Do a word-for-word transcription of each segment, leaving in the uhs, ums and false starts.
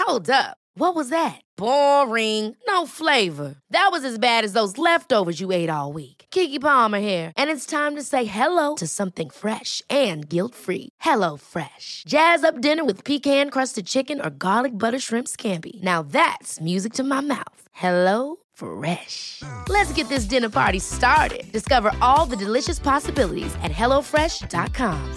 Hold up. What was that? Boring. No flavor. That was as bad as those leftovers you ate all week. Keke Palmer here, and it's time to say hello to something fresh and guilt-free. Hello Fresh. Jazz up dinner with pecan-crusted chicken or garlic butter shrimp scampi. Now that's music to my mouth. Hello Fresh. Let's get this dinner party started. Discover all the delicious possibilities at hello fresh dot com.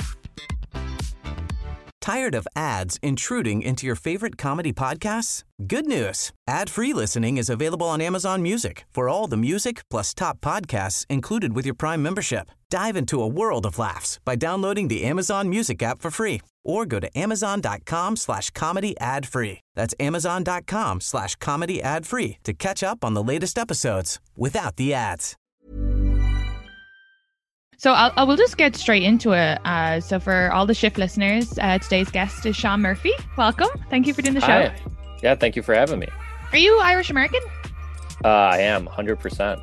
Tired of ads intruding into your favorite comedy podcasts? Good news. Ad-free listening is available on Amazon Music for all the music plus top podcasts included with your Prime membership. Dive into a world of laughs by downloading the Amazon Music app for free or go to amazon.com slash comedy ad free. That's amazon.com slash comedy ad free to catch up on the latest episodes without the ads. So I'll, I will just get straight into it. Uh, so for all the Shift listeners, uh, today's guest is Sean Murphy. Welcome. Thank you for doing the show. Hi. Yeah, thank you for having me. Are you Irish American? Uh, I am, one hundred percent.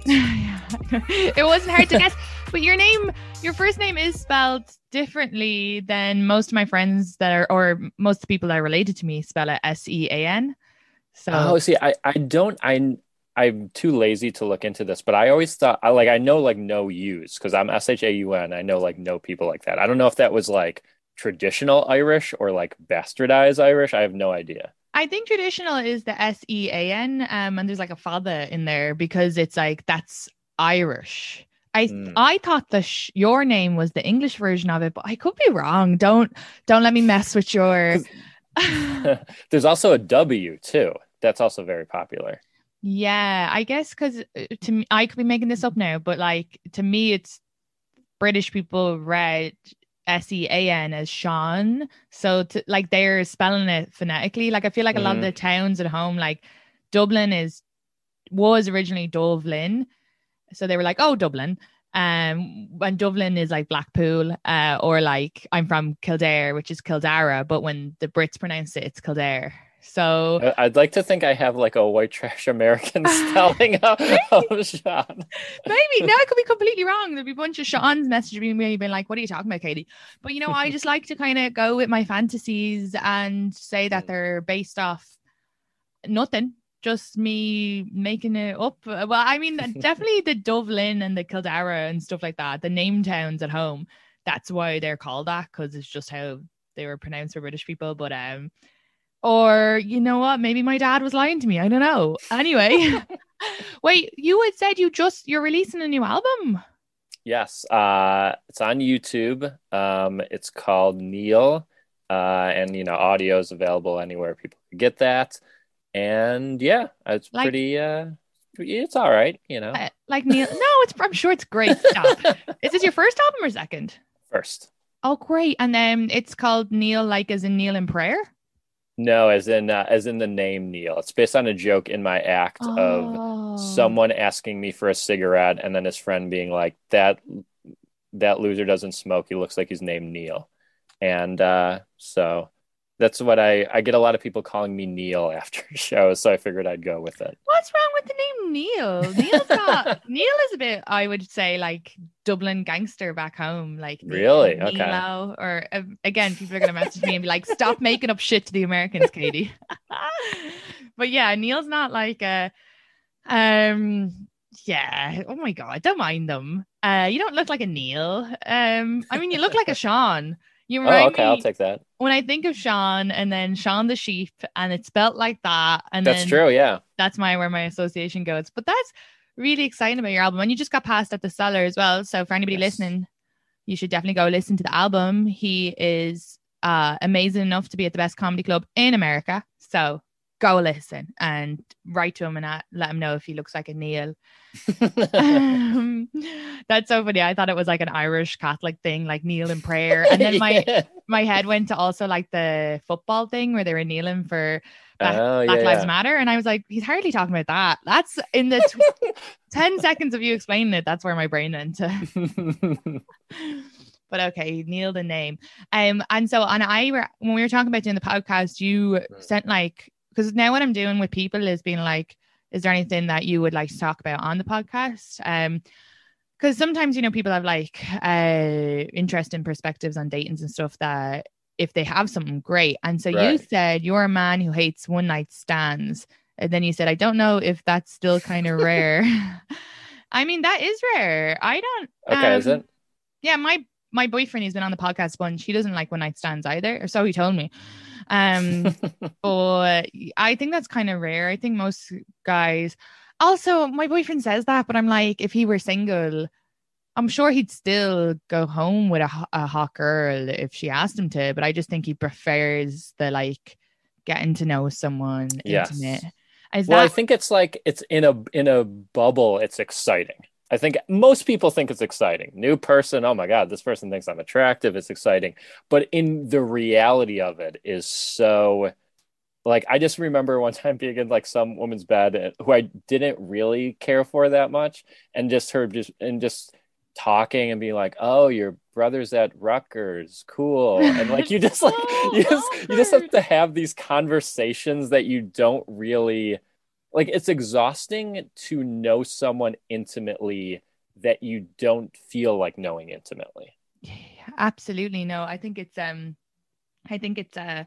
It wasn't hard to guess. But your name, your first name is spelled differently than most of my friends that are, or most of the people that are related to me spell it S E A N. So Oh, see, I, I don't, I, I'm too lazy to look into this, but I always thought, I like, I know like no U's because I'm S H A U N. I know like no people like that. I don't know if that was like traditional Irish or like bastardized Irish. I have no idea. I think traditional is the S E A N, um, and there's like a fada in there because it's like, that's Irish. I mm. I thought the sh- your name was the English version of it, but I could be wrong. Don't don't let me mess with your. There's also a W too. That's also very popular. Yeah, I guess because to me, I could be making this up now, but like to me, it's British people read S E A N as Sean, so to, like they're spelling it phonetically. Like I feel like a mm. lot of the towns at home, like Dublin is was originally Dublin. So they were like, oh, Dublin. Um, and Dublin is like Blackpool, uh, or like I'm from Kildare, which is Kildare. But when the Brits pronounce it, it's Kildare. So I'd like to think I have like a white trash American spelling of, of Sean. Maybe. No, I could be completely wrong. There'd be a bunch of Sean's messaging me being like, what are you talking about, Katie? But, you know, I just like to kind of go with my fantasies and say that they're based off nothing. Just me making it up. Well, I mean, definitely the Dublin and the Kildare and stuff like that, the name towns at home, that's why they're called that, because it's just how they were pronounced for British people. But um or you know what, maybe my dad was lying to me, I don't know. Anyway. Wait, you had said you just you're releasing a new album. Yes, uh it's on YouTube. Um it's called Neil, uh and you know, audio is available anywhere people can get that. And yeah, it's like, pretty, uh, it's all right, you know. Uh, like Neil, no, it's, I'm sure it's great stuff. Is this your first album or second? First. Oh, great. And then um, it's called Neil, like as in Neil in Prayer? No, as in, uh, as in the name Neil. It's based on a joke in my act oh. of someone asking me for a cigarette and then his friend being like, that, that loser doesn't smoke. He looks like he's named Neil. And uh, so... That's what I, I get a lot of people calling me Neil after shows, so I figured I'd go with it. What's wrong with the name Neil? Neil's not, Neil is a bit, I would say, like Dublin gangster back home. Like really? Neil, okay. Nilo, or uh, again, people are going to message me and be like, stop making up shit to the Americans, Katie. But yeah, Neil's not like a, um, yeah, oh my God, don't mind them. Uh, you don't look like a Neil. Um, I mean, you look like a Sean. You oh, okay, me, I'll take that. When I think of Sean and then Sean the Sheep and it's spelt like that. And that's then true, yeah. That's my where my association goes. But that's really exciting about your album. And you just got passed at the Cellar as well. So for anybody yes. listening, you should definitely go listen to the album. He is uh, amazing enough to be at the best comedy club in America. So go listen and write to him and uh, let him know if he looks like a Neil. um, that's so funny. I thought it was like an Irish Catholic thing, like kneel in prayer. And then my yeah. my head went to also like the football thing where they were kneeling for Black, oh, yeah, Black Lives yeah. Matter. And I was like, he's hardly talking about that. That's in the tw- ten seconds of you explaining it. That's where my brain went to. But okay, Neil the name. Um, and so and I were when we were talking about doing the podcast, you sent like, because now what I'm doing with people is being like, is there anything that you would like to talk about on the podcast? Um, because sometimes, you know, people have like uh interesting perspectives on datings and stuff that if they have something, great. And so Right. you said you're a man who hates one night stands. And then you said, I don't know if that's still kind of rare. I mean, that is rare. I don't. Okay, um, is it? Yeah, my my boyfriend, he's been on the podcast a bunch. He doesn't like one night stands either, or so he told me. Um, but I think that's kind of rare. I think most guys. Also, my boyfriend says that, but I'm like, if he were single, I'm sure he'd still go home with a, ho- a hot girl if she asked him to. But I just think he prefers the like getting to know someone Yes. intimate. Is Well, I that think it's like it's in a in a bubble. It's exciting. I think most people think it's exciting. New person, oh my God, this person thinks I'm attractive. It's exciting. But in the reality of it is so, like, I just remember one time being in like some woman's bed who I didn't really care for that much, and just her just and just talking and being like, oh, your brother's at Rutgers, cool. And like you just like So you just you just have awkward. to have these conversations that you don't really like. It's exhausting to know someone intimately that you don't feel like knowing intimately. Yeah, absolutely. No, I think it's um I think it's uh,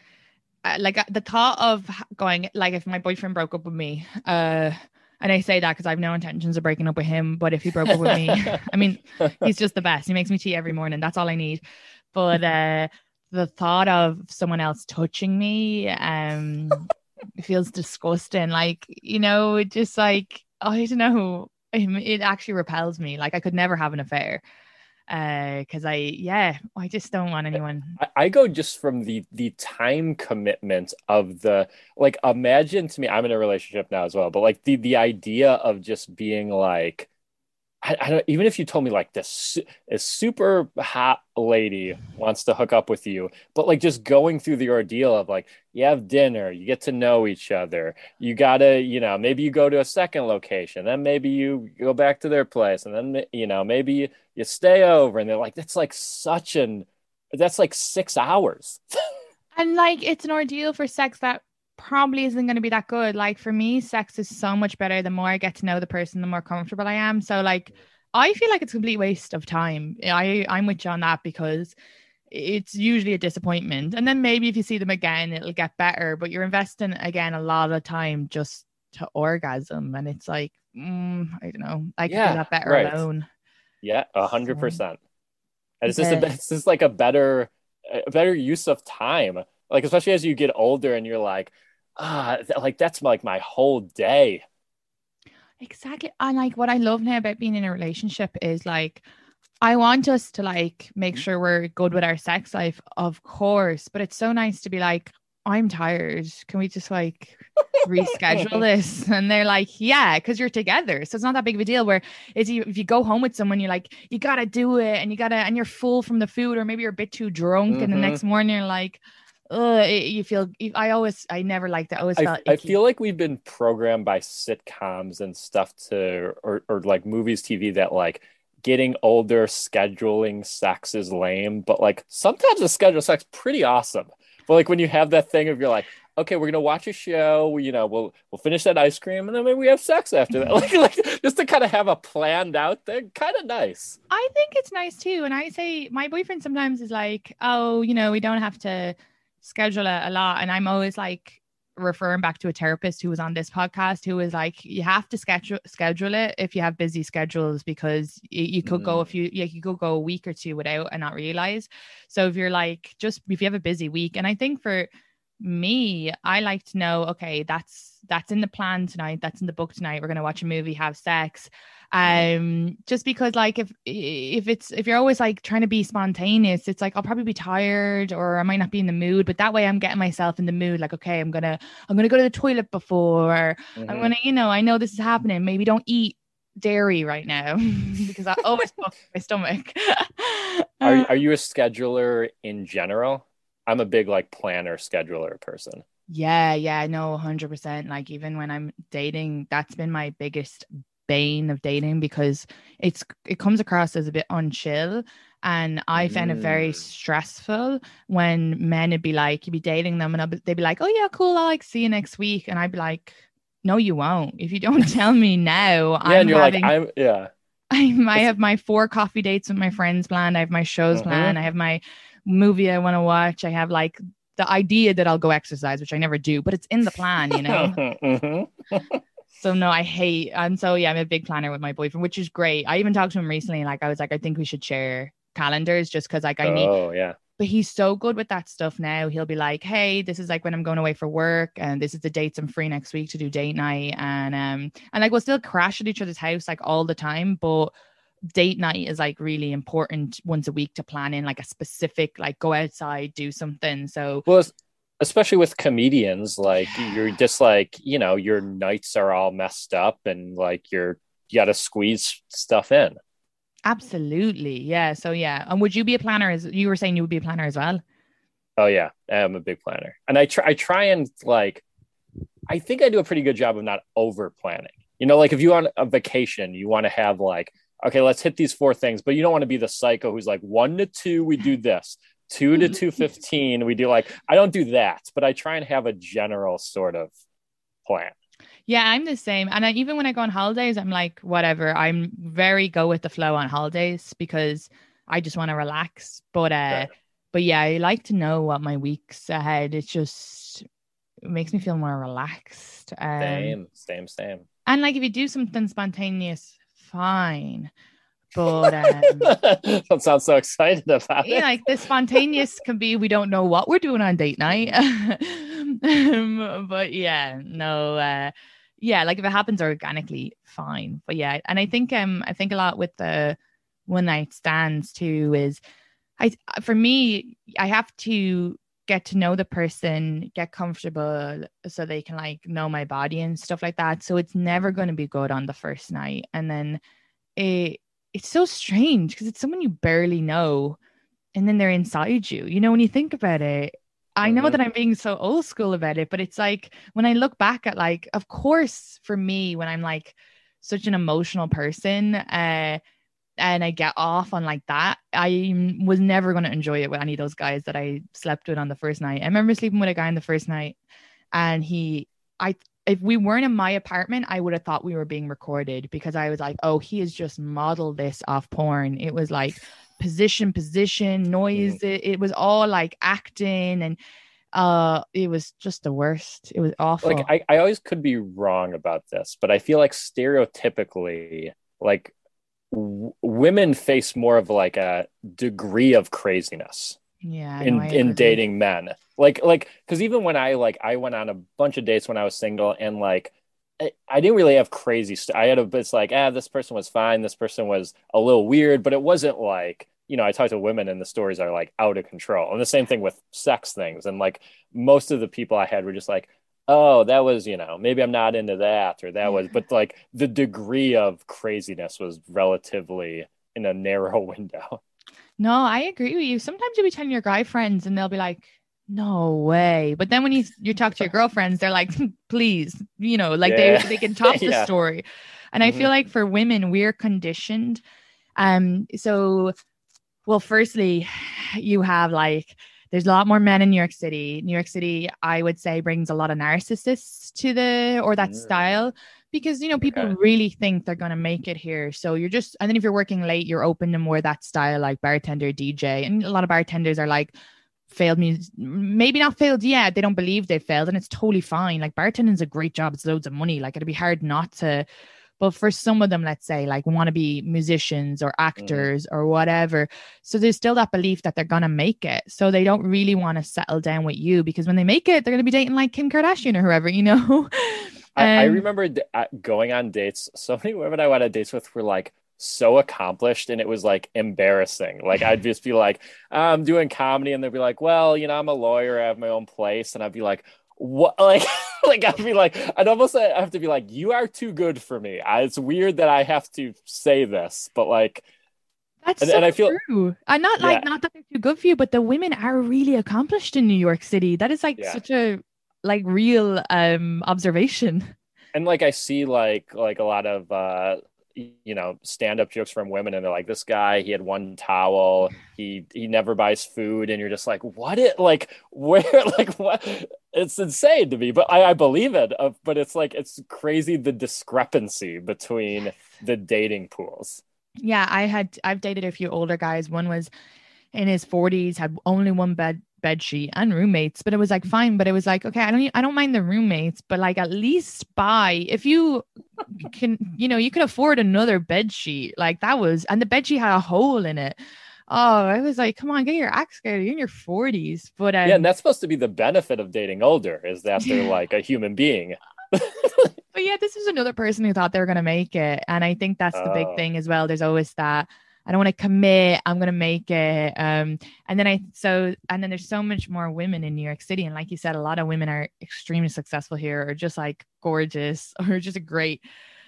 uh like uh, the thought of h- going, like, if my boyfriend broke up with me, uh and I say that because I have no intentions of breaking up with him, but if he broke up with me, I mean, he's just the best. He makes me tea every morning. That's all I need. But uh the thought of someone else touching me um it feels disgusting. Like, you know, it just like, I don't know. It it actually repels me. Like, I could never have an affair. Uh, because I, yeah, I just don't want anyone. I, I go just from the the time commitment of the like. Imagine to me, I'm in a relationship now as well, but like the the idea of just being like, I, I don't, even if you told me like this su- a super hot lady wants to hook up with you, but like just going through the ordeal of like, you have dinner, you get to know each other, you gotta, you know, maybe you go to a second location, then maybe you go back to their place, and then, you know, maybe you, you stay over, and they're like, that's like such an, that's like six hours. And like, it's an ordeal for sex that probably isn't going to be that good. Like, for me, sex is so much better. The more I get to know the person, the more comfortable I am. So like, I feel like it's a complete waste of time. I, I'm with you on that, because it's usually a disappointment. And then maybe if you see them again, it'll get better, but you're investing again a lot of time just to orgasm. And it's like, mm, I don't know. I could do Yeah, that better right. alone. Yeah, a hundred So, percent. And it's just a, yeah. it's just like a better a better use of time. Like, especially as you get older and you're like, ah, th- like that's like my whole day. Exactly. And like, what I love now about being in a relationship is like, I want us to like make sure we're good with our sex life, of course, but it's so nice to be like, I'm tired. Can we just like reschedule this? And they're like, yeah, because you're together. So it's not that big of a deal. Where is you, if you go home with someone, you're like, you gotta do it, and you gotta, and you're full from the food, or maybe you're a bit too drunk, and the Mhm. next morning you're like, ugh, you feel. I always, I never liked it. I always I, felt I icky. feel like we've been programmed by sitcoms and stuff to, or, or like movies, T V, that like getting older, scheduling sex is lame, but like sometimes the schedule sex pretty awesome. But like when you have that thing of you're like, okay, we're gonna watch a show, we, you know, we'll we'll finish that ice cream, and then maybe we have sex after that. Like, like just to kind of have a planned out thing, kind of nice. I think it's nice too. And I say, my boyfriend sometimes is like, oh, you know, we don't have to schedule it a lot. And I'm always like referring back to a therapist who was on this podcast, who was like, you have to schedule schedule it if you have busy schedules, because you, you could go a Mm. few, yeah, you could go a week or two without and not realize. So if you're like, just if you have a busy week, and I think for me, I like to know, okay, that's that's in the plan tonight, that's in the book tonight, we're gonna watch a movie, have sex. Um just because like if if it's if you're always like trying to be spontaneous, it's like I'll probably be tired, or I might not be in the mood. But that way I'm getting myself in the mood, like, okay, I'm gonna I'm gonna go to the toilet before, or I'm Mhm. gonna, you know, I know this is happening, maybe don't eat dairy right now because I always fuck my stomach. Are Uh, are you a scheduler in general? I'm a big like planner scheduler person. Yeah, yeah, no, one hundred percent. Like, even when I'm dating, that's been my biggest bane of dating, because it's it comes across as a bit unchill. And I found it very Mm. stressful when men would be like, you'd be dating them, and I'll be, they'd be like, oh yeah, cool, I'll like see you next week. And I'd be like, no, you won't. If you don't tell me now, Yeah, I'm and you're having like, I'm yeah. I might It's, have my four coffee dates with my friends planned. I have my shows mhm. planned. I have my movie I want to watch. I have like the idea that I'll go exercise, which I never do, but it's in the plan, you know? mm-hmm. So no, I hate. And so, yeah, I'm a big planner with my boyfriend, which is great. I even talked to him recently. Like I was like, I think we should share calendars just because like I need. Oh, yeah. But he's so good with that stuff now. He'll be like, hey, this is like when I'm going away for work and this is the dates I'm free next week to do date night. And um and like we'll still crash at each other's house like all the time. But date night is like really important once a week to plan in like a specific, like go outside, do something. So well, especially with comedians, like you're just like, you know, your nights are all messed up and like you're, you got to squeeze stuff in. Absolutely. Yeah. So yeah. And would you be a planner? As you were saying, you would be a planner as well? Oh yeah. I'm a big planner. And I try, I try and like, I think I do a pretty good job of not over planning. You know, like if you on a vacation, you want to have like, okay, let's hit these four things, but you don't want to be the psycho who's like one to two, we do this, two to two fifteen, we do like, I don't do that, but I try and have a general sort of plan. Yeah, I'm the same. And I, even when I go on holidays, I'm like, whatever. I'm very go with the flow on holidays because I just want to relax. But uh, yeah. but yeah, I like to know what my week's ahead. It's just it makes me feel more relaxed. Um, same, same, same. And like if you do something spontaneous, fine. But um, don't sound so excited about yeah, it. Like the spontaneous can be we don't know what we're doing on date night. um, but yeah, no. Uh, Yeah, like if it happens organically, fine. But yeah, and I think um I think a lot with the one night stands too is I for me, I have to get to know the person, get comfortable so they can like know my body and stuff like that. So it's never going to be good on the first night. And then it it's so strange because it's someone you barely know and then they're inside you. You know, when you think about it, I know mm-hmm. that I'm being so old school about it, but it's like when I look back at like, of course, for me, when I'm like such an emotional person uh, and I get off on like that, I was never going to enjoy it with any of those guys that I slept with on the first night. I remember sleeping with a guy on the first night and he, I, if we weren't in my apartment, I would have thought we were being recorded because I was like, oh, he has just modeled this off porn. It was like, position position noise mm. it, it was all like acting and uh it was just the worst. It was awful. Like I, I always could be wrong about this, but I feel like stereotypically like w- women face more of like a degree of craziness yeah in no, in dating men, like like because even when I like I went on a bunch of dates when I was single and like I, I didn't really have crazy stuff. I had a, it's like, ah, this person was fine. This person was a little weird, but it wasn't like, you know, I talk to women and the stories are like out of control. And the same thing with sex things. And like most of the people I had were just like, oh, that was, you know, maybe I'm not into that or that was, but like the degree of craziness was relatively in a narrow window. No, I agree with you. Sometimes you'll be telling your guy friends and they'll be like, no way. But then when you you talk to your girlfriends, they're like, please, you know, like yeah. they, they can top the yeah. story. And mm-hmm. I feel like for women, we're conditioned. Um, so, well, firstly, you have like, there's a lot more men in New York City. New York City, I would say, brings a lot of narcissists to the, or that mm. style, because, you know, people okay. really think they're going to make it here. So you're just, and then if you're working late, you're open to more that style, like bartender, D J. And a lot of bartenders are like, failed music, maybe not failed yet. They don't believe they've failed, and it's totally fine. Like bartending is a great job. It's loads of money. Like it'd be hard not to. But for some of them, let's say, like want to be musicians or actors mm. or whatever. So there's still that belief that they're going to make it. So they don't really want to settle down with you because when they make it, they're going to be dating like Kim Kardashian or whoever, you know? um, I, I remember d- going on dates. So many women I went on dates with were like so accomplished, and it was like embarrassing. Like I'd just be like, I'm doing comedy, and they'd be like, well, you know, I'm a lawyer, I have my own place. And I'd be like, what? Like, like I'd be like, I'd almost have to be like, you are too good for me. I, it's weird that I have to say this, but like, that's and, so and I feel true. And not like, yeah. not that they're too good for you, but the women are really accomplished in New York City. That is like yeah. such a like real um observation. And like, I see like, like a lot of, uh, you know, stand-up jokes from women, and they're like, this guy, he had one towel, he he never buys food, and you're just like, what it like where like what? It's insane to me, but I, I believe it. Uh, but it's like, it's crazy the discrepancy between the dating pools. Yeah, I had I've dated a few older guys. One was in his forties, had only one bed bed sheet and roommates, but it was like fine. But it was like, okay, I don't I don't mind the roommates, but like at least buy, if you can, you know, you could afford another bed sheet. Like that was, and the bed sheet had a hole in it. Oh, I was like, come on, get your act together. You're in your forties. But um, yeah, and that's supposed to be the benefit of dating older, is that they're like a human being. But yeah, this was another person who thought they were going to make it. And I think that's the big Oh. thing as well. There's always that, I don't want to commit, I'm going to make it. Um, and then I, so, and then there's so much more women in New York City. And like you said, a lot of women are extremely successful here, or just like gorgeous, or just great.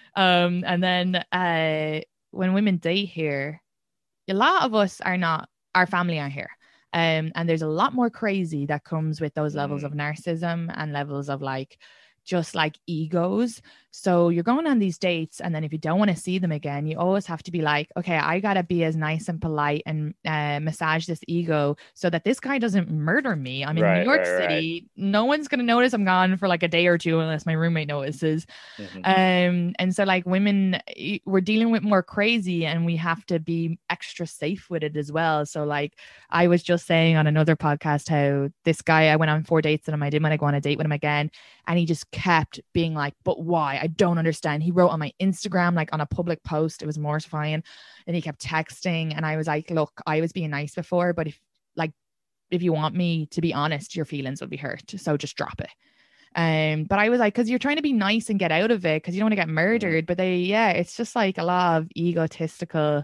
Um, and then uh, when women date here, a lot of us are not, our family are here. Um, and there's a lot more crazy that comes with those levels Mm. of narcissism and levels of like, just like egos. So you're going on these dates, and then if you don't want to see them again, you always have to be like, okay, I gotta be as nice and polite and uh, massage this ego so that this guy doesn't murder me. I'm in Right, New York right, City. No one's gonna notice I'm gone for like a day or two unless my roommate notices. Mhm. Um, and so like women, y- we're dealing with more crazy, and we have to be extra safe with it as well. So like I was just saying on another podcast how this guy, I went on four dates with him. I didn't want to go on a date with him again. And he just kept being like, but why? I don't understand. He wrote on my Instagram, like on a public post. It was mortifying. And he kept texting. And I was like, look, I was being nice before, but if like, if you want me to be honest, your feelings will be hurt. So just drop it. Um, but I was like, because you're trying to be nice and get out of it because you don't want to get murdered. But they, yeah, it's just like a lot of egotistical.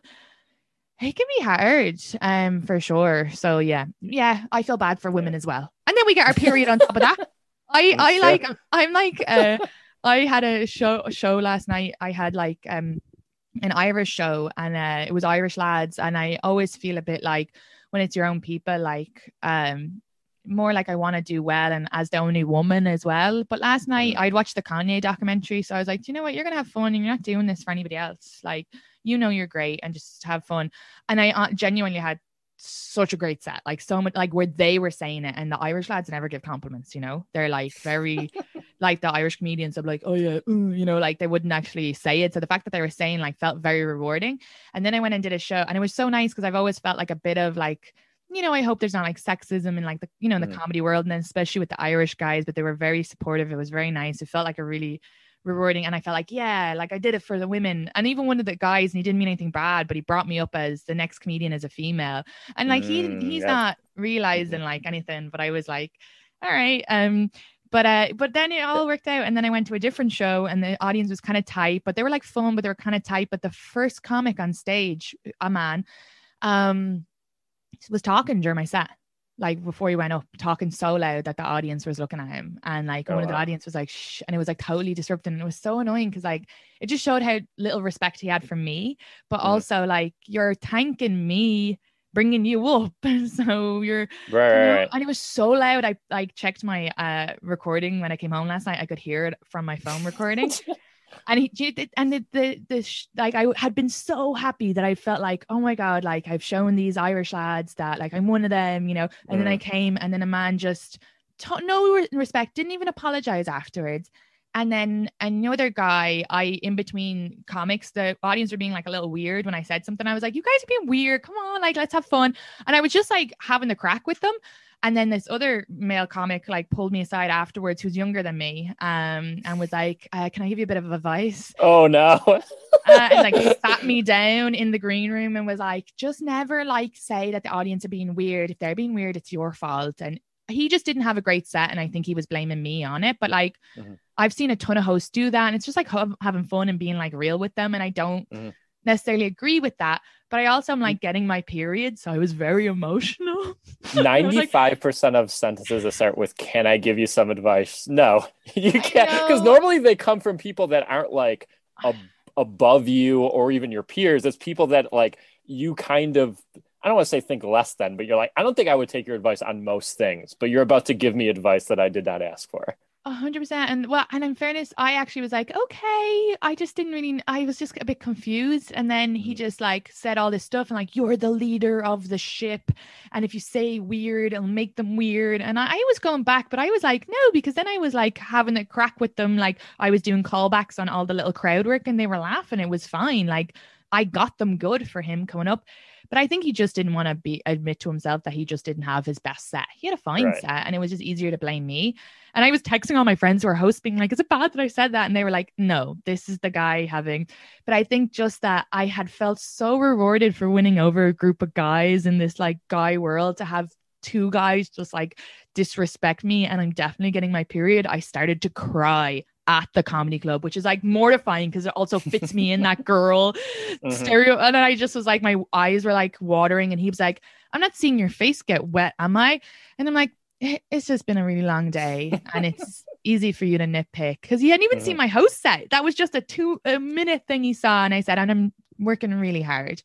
It can be hard, um, for sure. So yeah, yeah, I feel bad for women as well. And then we get our period on top of that. I, I Sure. like, I'm like, uh, I had a show, a show last night. I had like, um, an Irish show, and uh, it was Irish lads. And I always feel a bit like when it's your own people, like, um, more like I want to do well, and as the only woman as well. But last night Mm. I'd watched the Kanye documentary, so I was like, do you know what, you're gonna have fun, and you're not doing this for anybody else. Like, you know, you're great, and just have fun. And I uh, genuinely had such a great set, like so much, like where they were saying it. And the Irish lads never give compliments, you know, they're like very like the Irish comedians of like, oh yeah, ooh, you know, like they wouldn't actually say it. So the fact that they were saying like felt very rewarding. And then I went and did a show, and it was so nice because I've always felt like a bit of like, you know, I hope there's not like sexism in like the, you know, in the Mm. comedy world, and then especially with the Irish guys, but they were very supportive. It was very nice. It felt like a really rewarding, and I felt like, yeah, like I did it for the women. And even one of the guys, and he didn't mean anything bad, but he brought me up as the next comedian as a female, and like he Mm, he's yeah. not realizing like anything, but I was like, all right. Um but uh but then it all worked out, and then I went to a different show, and the audience was kind of tight, but they were like fun, but they were kind of tight. But the first comic on stage, a man, um was talking during my set, like before he went up, talking so loud that the audience was looking at him, and like Oh, one of the wow. audience was like shh, and it was like totally disrupting, and it was so annoying because like it just showed how little respect he had for me, but Mhm. also like, you're thanking me bringing you up, so you're Right, you know, right, right. and it was so loud. I like checked my uh recording when I came home last night. I could hear it from my phone recording. And he and the the, the sh- like I had been so happy that I felt like, oh my god, like I've shown these Irish lads that like I'm one of them, you know. And then I came, and then a man just t- no re- respect, didn't even apologize afterwards. And then another guy, I in between comics, the audience were being like a little weird when I said something. I was like, you guys are being weird. Come on, like let's have fun. And I was just like having the crack with them. And then this other male comic like pulled me aside afterwards, who's younger than me, um, and was like, uh, "Can I give you a bit of advice?" Oh no. uh, and like sat me down in the green room and was like, "Just never like say that the audience are being weird. If they're being weird, it's your fault." And he just didn't have a great set, and I think he was blaming me on it. But like, Mhm. I've seen a ton of hosts do that, and it's just like ha- having fun and being like real with them. And I don't Mhm. necessarily agree with that, but I also am like getting my period, so I was very emotional. ninety-five percent of sentences that start with "Can I give you some advice?" No, you I can't, because know. normally they come from people that aren't like ab- above you or even your peers. It's people that like you kind of, I don't want to say think less than, but you're like, I don't think I would take your advice on most things, but you're about to give me advice that I did not ask for. A hundred percent. And well, and in fairness, I actually was like, okay, I just didn't really, I was just a bit confused. And then he just like said all this stuff and like, you're the leader of the ship. And if you say weird, it'll make them weird. And I, I was going back, but I was like, no, because then I was like having a crack with them. Like I was doing callbacks on all the little crowd work and they were laughing. It was fine. Like I got them good for him coming up. But I think he just didn't want to be admit to himself that he just didn't have his best set. He had a fine Right. set, and it was just easier to blame me. And I was texting all my friends who are hosts being like, is it bad that I said that? And they were like, no, this is the guy having. But I think just that I had felt so rewarded for winning over a group of guys in this like guy world, to have two guys just like disrespect me, and I'm definitely getting my period. I started to cry at the comedy club, which is like mortifying because it also fits me in that girl mm-hmm. stereo. And then I just was like, my eyes were like watering, and he was like, I'm not seeing your face get wet, am I? And I'm like, it's just been a really long day and it's easy for you to nitpick, because he hadn't even mm-hmm. seen my host set. That was just a two a minute thing he saw, and I said, and I'm working really hard.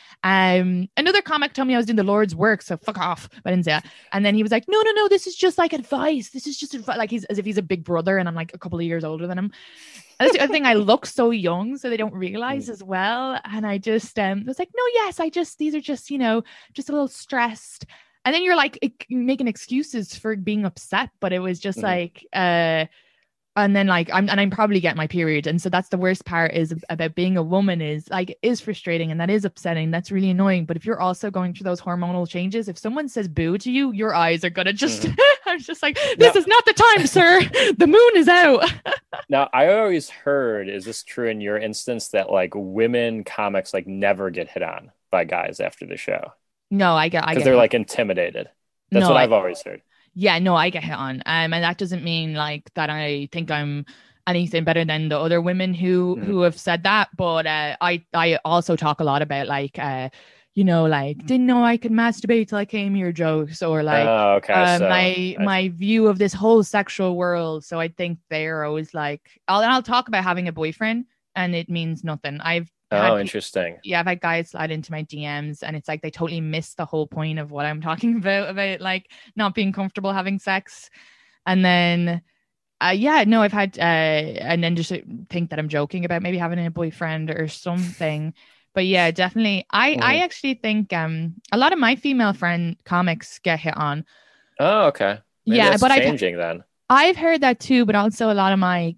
Um, another comic told me I was doing the Lord's work, so fuck off. But I didn't say that. And then he was like, no, no, no, this is just like advice. This is just advice. Like he's as if he's a big brother, and I'm like a couple of years older than him. And that's the other thing, I look so young, so they don't realize as well. And I just um was like, no, yes, I just these are just, you know, just a little stressed. And then you're like making excuses for being upset, but it was just mm-hmm. like uh and then like I'm and I'm probably getting my period. And so that's the worst part is about being a woman, is like it is frustrating and that is upsetting. That's really annoying. But if you're also going through those hormonal changes, if someone says boo to you, your eyes are gonna just mm-hmm. I'm just like, this now, is not the time, sir. The moon is out. Now, I always heard, is this true in your instance, that like women comics like never get hit on by guys after the show? No, I get I because get they're hit. like intimidated. That's no, what I, I've always heard. Yeah, no, I get hit on. Um, and that doesn't mean like that I think I'm anything better than the other women who mm. who have said that. But uh, I I also talk a lot about like uh, you know, like didn't know I could masturbate till I came here jokes, or like oh, okay. uh, so, my I... my view of this whole sexual world. So I think they're always like, I'll and I'll talk about having a boyfriend, and it means nothing. I've Oh, had, interesting. Yeah, I've had guys slide into my D Ms, and it's like they totally miss the whole point of what I'm talking about, about like not being comfortable having sex. And then, uh, yeah, no, I've had, uh, and then just think that I'm joking about maybe having a boyfriend or something. But yeah, definitely. I, mm. I actually think um a lot of my female friend comics get hit on. Oh, okay. Maybe yeah, that's but changing I've, then. I've heard that too, but also a lot of my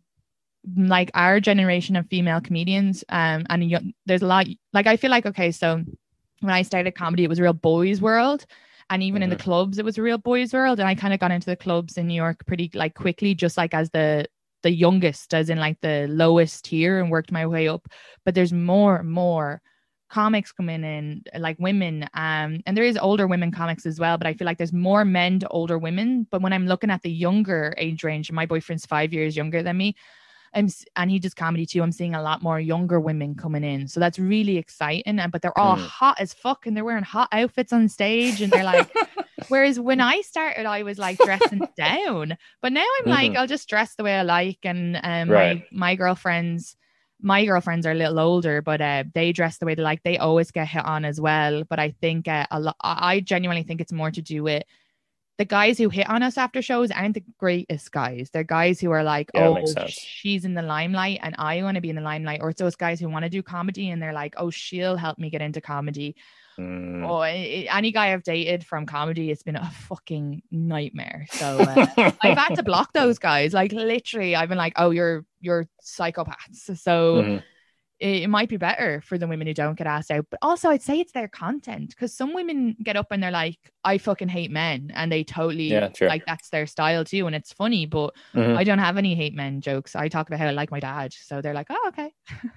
like our generation of female comedians um and young, there's a lot like I feel like okay so when I started comedy it was a real boys world, and even mm-hmm. in the clubs it was a real boys world, and I kind of got into the clubs in New York pretty like quickly, just like as the the youngest, as in like the lowest tier, and worked my way up. But there's more and more comics coming in, like women, um and there is older women comics as well, but I feel like there's more men to older women. But when I'm looking at the younger age range, my boyfriend's five years younger than me, I'm, and he does comedy too, I'm seeing a lot more younger women coming in, so that's really exciting. And but they're all mm. hot as fuck, and they're wearing hot outfits on stage, and they're like whereas when I started I was like dressing down, but now I'm mm-hmm. like I'll just dress the way I like. And um right. my my girlfriends my girlfriends are a little older, but uh, they dress the way they like. They always get hit on as well. But I think uh, a lot I genuinely think it's more to do with the guys who hit on us after shows aren't the greatest guys. They're guys who are like, yeah, oh, she's in the limelight and I want to be in the limelight. Or it's those guys who want to do comedy and they're like, oh, she'll help me get into comedy. Mm. Or it, any guy I've dated from comedy, it's been a fucking nightmare. So uh, I've had to block those guys. Like literally, I've been like, oh, you're you're psychopaths. So mm-hmm. it, it might be better for the women who don't get asked out. But also I'd say it's their content, because some women get up and they're like, I fucking hate men, and they totally yeah, like that's their style too, and it's funny. But mm-hmm. I don't have any hate men jokes. I talk about how I like my dad, so they're like, oh, okay.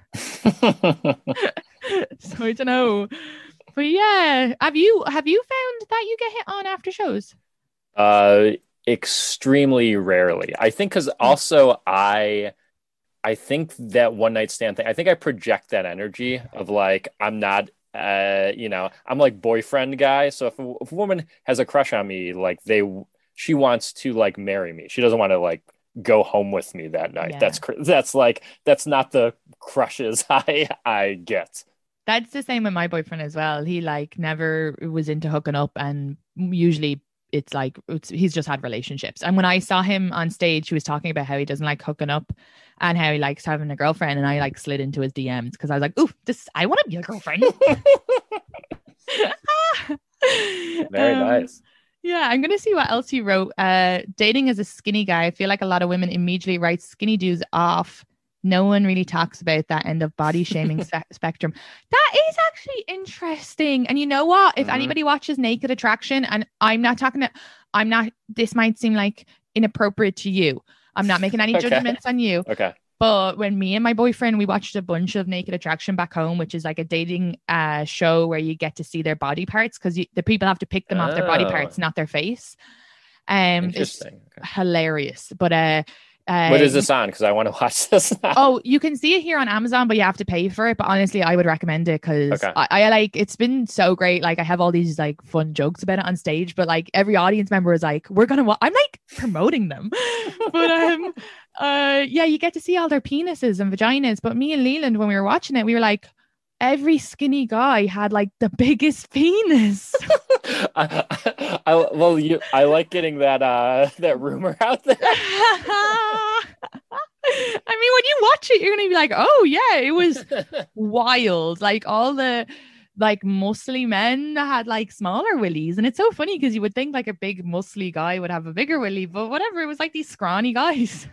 So I don't know. But yeah, have you have you found that you get hit on after shows? Uh, extremely rarely. I think because also I, I think that one night stand thing. I think I project that energy of like I'm not, uh, you know, I'm like boyfriend guy. So if a, if a woman has a crush on me, like they, she wants to like marry me. She doesn't want to like go home with me that night. Yeah. That's that's like that's not the crushes I I get. That's the same with my boyfriend as well. He like never was into hooking up, and usually it's like it's, he's just had relationships. And when I saw him on stage, he was talking about how he doesn't like hooking up and how he likes having a girlfriend. And I like slid into his D Ms because I was like, "Ooh, this I want to be a girlfriend." Very um, nice. Yeah, I'm gonna see what else he wrote. Uh, dating as a skinny guy, I feel like a lot of women immediately write skinny dudes off no one really talks about that end of body shaming spe- spectrum. That is actually interesting. And you know what? If mm-hmm. anybody watches Naked Attraction, and I'm not talking to, I'm not, this might seem like inappropriate to you. I'm not making any okay. judgments on you. Okay. But when me and my boyfriend, we watched a bunch of Naked Attraction back home, which is like a dating uh, show where you get to see their body parts because the people have to pick them oh. off their body parts, not their face. Um, Interesting. It's okay. hilarious. But uh, uh, what is this on? Because I want to watch this now. Oh, you can see it here on Amazon, but you have to pay for it. But honestly, I would recommend it because okay. I, I like it's been so great. Like I have all these like fun jokes about it on stage, but like every audience member is like, "We're gonna," wa-. I'm like promoting them, but um. Uh yeah, you get to see all their penises and vaginas. But me and Leland, when we were watching it, we were like, every skinny guy had like the biggest penis. I, I, well, you, I like getting that uh that rumor out there. I mean, when you watch it, you're gonna be like, oh yeah, it was wild. Like all the like muscly men had like smaller willies, and it's so funny because you would think like a big muscly guy would have a bigger willy, but whatever, it was like these scrawny guys.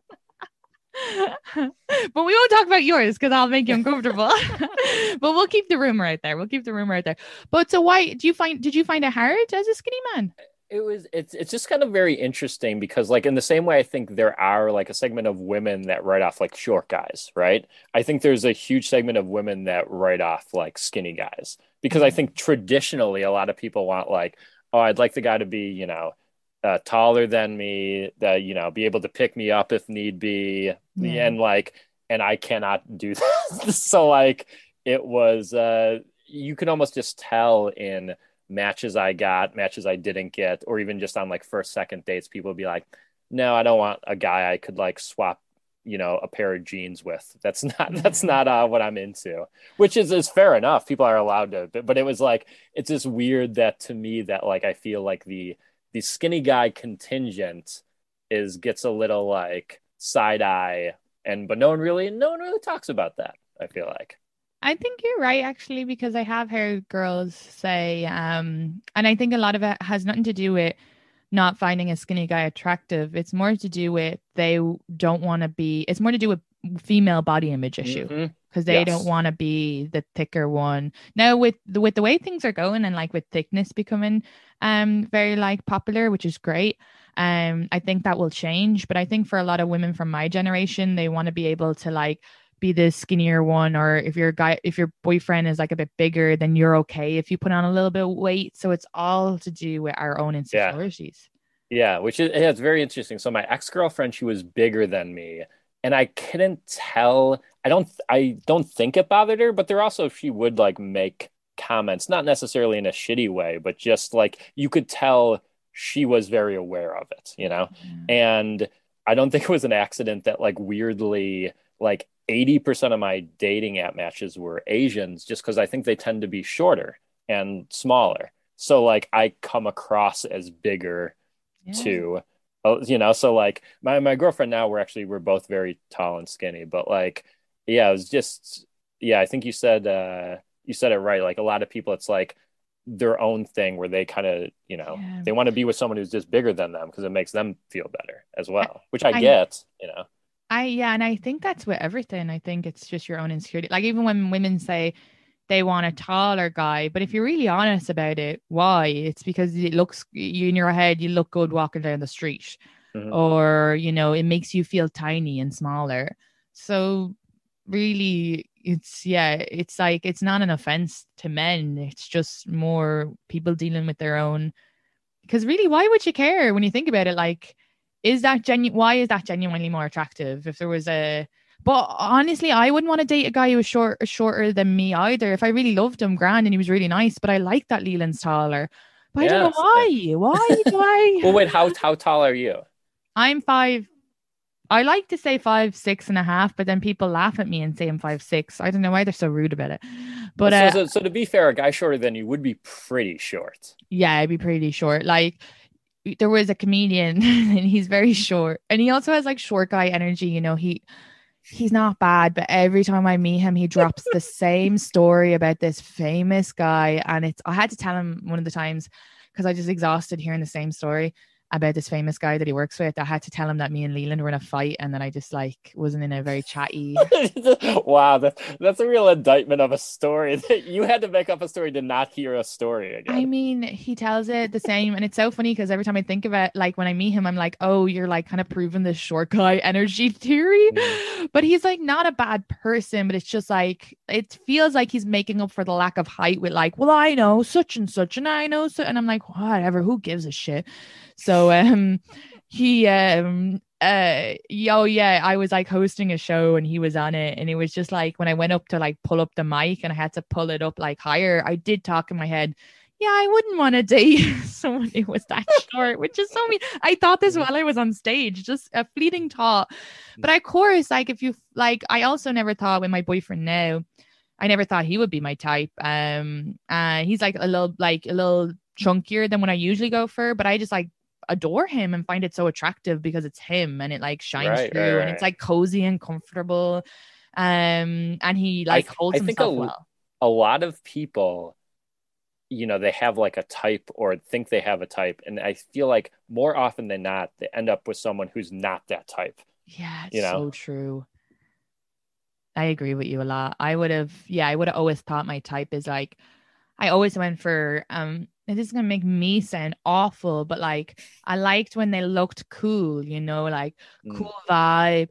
But we won't talk about yours because I'll make you uncomfortable. But we'll keep the rumor out there. We'll keep the rumor out there. But so why do you find did you find it hard as a skinny man? It was it's it's just kind of very interesting because like in the same way I think there are like a segment of women that write off like short guys, right? I think there's a huge segment of women that write off like skinny guys because I think traditionally a lot of people want like, oh, I'd like the guy to be, you know, Uh, taller than me, that you know, be able to pick me up if need be, yeah. and like, and I cannot do that. So like, it was, uh, you can almost just tell in matches I got, matches I didn't get, or even just on like first, second dates, people would be like, "No, I don't want a guy I could like swap, you know, a pair of jeans with. That's not, that's not uh, what I'm into." Which is is fair enough. People are allowed to, but, but it was like, it's just weird that to me that like I feel like the the skinny guy contingent is gets a little like side eye, and but no one really no one really talks about that. I feel like. I think you're right, actually, because I have heard girls say, um, and I think a lot of it has nothing to do with not finding a skinny guy attractive. It's more to do with they don't want to be. It's more to do with female body image issue. Mm-hmm. Because they yes. don't want to be the thicker one. Now with the with the way things are going and like with thickness becoming um very like popular, which is great. Um, I think that will change. But I think for a lot of women from my generation, they want to be able to like be the skinnier one, or if your guy if your boyfriend is like a bit bigger, then you're okay if you put on a little bit of weight. So it's all to do with our own insecurities. Yeah, yeah which is yeah, it's very interesting. So my ex-girlfriend, she was bigger than me. And I couldn't tell, I don't, I don't think it bothered her, but there also, she would like make comments, not necessarily in a shitty way, but just like, you could tell she was very aware of it, you know? Mm. And I don't think it was an accident that like weirdly, like eighty percent of my dating app matches were Asians, just because I think they tend to be shorter and smaller. So like I come across as bigger yeah. too. Oh, you know, so like my, my girlfriend now, we're actually, we're both very tall and skinny, but like, yeah, it was just, yeah, I think you said, uh, you said it right. Like a lot of people, it's like their own thing where they kind of, you know, yeah. they want to be with someone who's just bigger than them because it makes them feel better as well, which I, I get, you know. I, yeah. And I think that's with everything. I think it's just your own insecurity. Like even when women say they want a taller guy, but if you're really honest about it, why? It's because it looks, you in your head, you look good walking down the street, mm-hmm. or, you know, it makes you feel tiny and smaller. So really it's, yeah, it's like, it's not an offense to men. It's just more people dealing with their own, because really, why would you care when you think about it? Like, is that genuine? Why is that genuinely more attractive? If there was a, But honestly, I wouldn't want to date a guy who was short, shorter than me either. If I really loved him, grand, and he was really nice, but I like that Leland's taller. But yes. I don't know why. Why do I? Well, wait, how how tall are you? I'm five. I like to say five, six and a half, but then people laugh at me and say I'm five, six. I don't know why they're so rude about it. But so, uh, so, so to be fair, a guy shorter than you would be pretty short. Yeah, I'd be pretty short. Like, there was a comedian and he's very short, and he also has like short guy energy. You know, he. He's not bad, but every time I meet him, he drops the same story about this famous guy. And it's, I had to tell him one of the times because I just exhausted hearing the same story. about this famous guy that he works with. I had to tell him that me and Leland were in a fight, and that I just like wasn't in a very chatty. Wow, that, that's a real indictment of a story. You had to make up a story to not hear a story again. I mean, he tells it the same, and it's so funny because every time I think of it, like when I meet him, I'm like, oh, you're like kind of proving this short guy energy theory. Mm. But he's like not a bad person, but it's just like it feels like he's making up for the lack of height with like, well, I know such and such, and I know so, and I'm like, whatever, who gives a shit? So um he um uh yo yeah I was like hosting a show and he was on it, and it was just like when I went up to like pull up the mic and I had to pull it up like higher, I did talk in my head, yeah, I wouldn't want to date someone who was that short, which is so mean. I thought this while I was on stage, just a fleeting thought. But of course, like if you like, I also never thought with my boyfriend now, I never thought he would be my type. Um uh he's like a little like a little chunkier than what I usually go for, but I just like adore him and find it so attractive because it's him and it like shines right, through right, right. and it's like cozy and comfortable, um and he like I, holds I think himself a, well. A lot of people, you know, they have like a type or think they have a type, and I feel like more often than not they end up with someone who's not that type. Yeah, it's you know? so true. I agree with you a lot. I would have yeah I would have always thought my type is like, I always went for um this is gonna make me sound awful, but like I liked when they looked cool, you know, like mm. cool vibe,